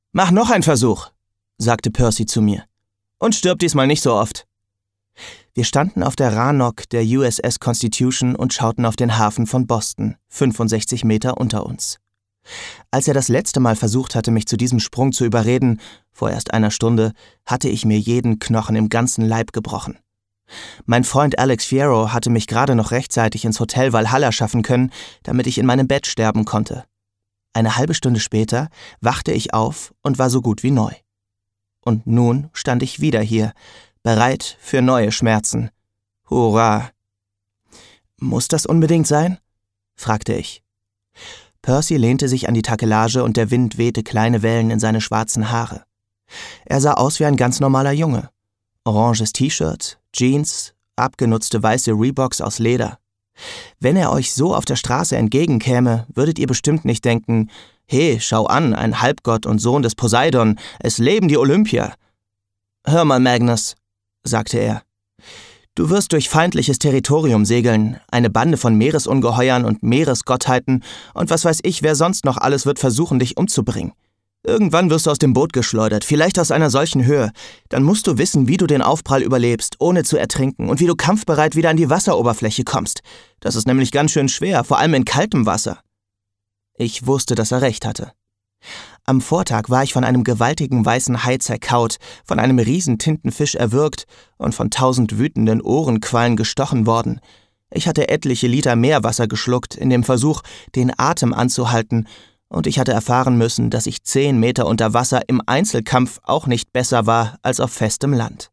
»Mach noch einen Versuch«, sagte Percy zu mir. »Und stirb diesmal nicht so oft.« Wir standen auf der Rannoch der USS Constitution und schauten auf den Hafen von Boston, 65 Meter unter uns. Als er das letzte Mal versucht hatte, mich zu diesem Sprung zu überreden, vor erst einer Stunde, hatte ich mir jeden Knochen im ganzen Leib gebrochen. Mein Freund Alex Fierro hatte mich gerade noch rechtzeitig ins Hotel Valhalla schaffen können, damit ich in meinem Bett sterben konnte. Eine halbe Stunde später wachte ich auf und war so gut wie neu. Und nun stand ich wieder hier, bereit für neue Schmerzen. Hurra! »Muss das unbedingt sein?« fragte ich. Percy lehnte sich an die Takelage und der Wind wehte kleine Wellen in seine schwarzen Haare. Er sah aus wie ein ganz normaler Junge. Oranges T-Shirt, Jeans, abgenutzte weiße Reeboks aus Leder. Wenn er euch so auf der Straße entgegenkäme, würdet ihr bestimmt nicht denken, »Hey, schau an, ein Halbgott und Sohn des Poseidon, es leben die Olympier!« »Hör mal, Magnus«, sagte er, »du wirst durch feindliches Territorium segeln, eine Bande von Meeresungeheuern und Meeresgottheiten und was weiß ich, wer sonst noch alles wird versuchen, dich umzubringen. Irgendwann wirst du aus dem Boot geschleudert, vielleicht aus einer solchen Höhe. Dann musst du wissen, wie du den Aufprall überlebst, ohne zu ertrinken und wie du kampfbereit wieder an die Wasseroberfläche kommst. Das ist nämlich ganz schön schwer, vor allem in kaltem Wasser.« Ich wusste, dass er recht hatte. Am Vortag war ich von einem gewaltigen weißen Hai zerkaut, von einem riesen Tintenfisch erwürgt und von 1000 wütenden Ohrenquallen gestochen worden. Ich hatte etliche Liter Meerwasser geschluckt, in dem Versuch, den Atem anzuhalten, und ich hatte erfahren müssen, dass ich 10 Meter unter Wasser im Einzelkampf auch nicht besser war als auf festem Land.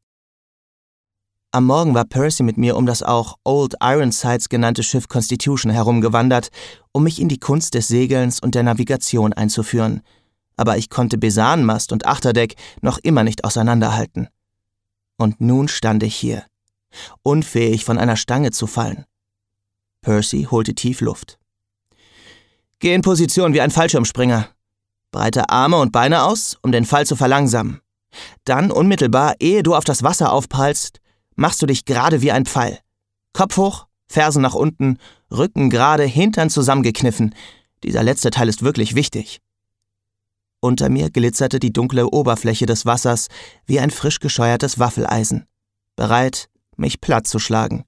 Am Morgen war Percy mit mir um das auch Old Ironsides genannte Schiff Constitution herumgewandert, um mich in die Kunst des Segelns und der Navigation einzuführen. Aber ich konnte Besanmast und Achterdeck noch immer nicht auseinanderhalten. Und nun stand ich hier, unfähig von einer Stange zu fallen. Percy holte tief Luft. »Geh in Position wie ein Fallschirmspringer. Breite Arme und Beine aus, um den Fall zu verlangsamen. Dann unmittelbar, ehe du auf das Wasser aufprallst, machst du dich gerade wie ein Pfeil. Kopf hoch, Fersen nach unten, Rücken gerade, Hintern zusammengekniffen. Dieser letzte Teil ist wirklich wichtig.« Unter mir glitzerte die dunkle Oberfläche des Wassers wie ein frisch gescheuertes Waffeleisen, bereit, mich platt zu schlagen.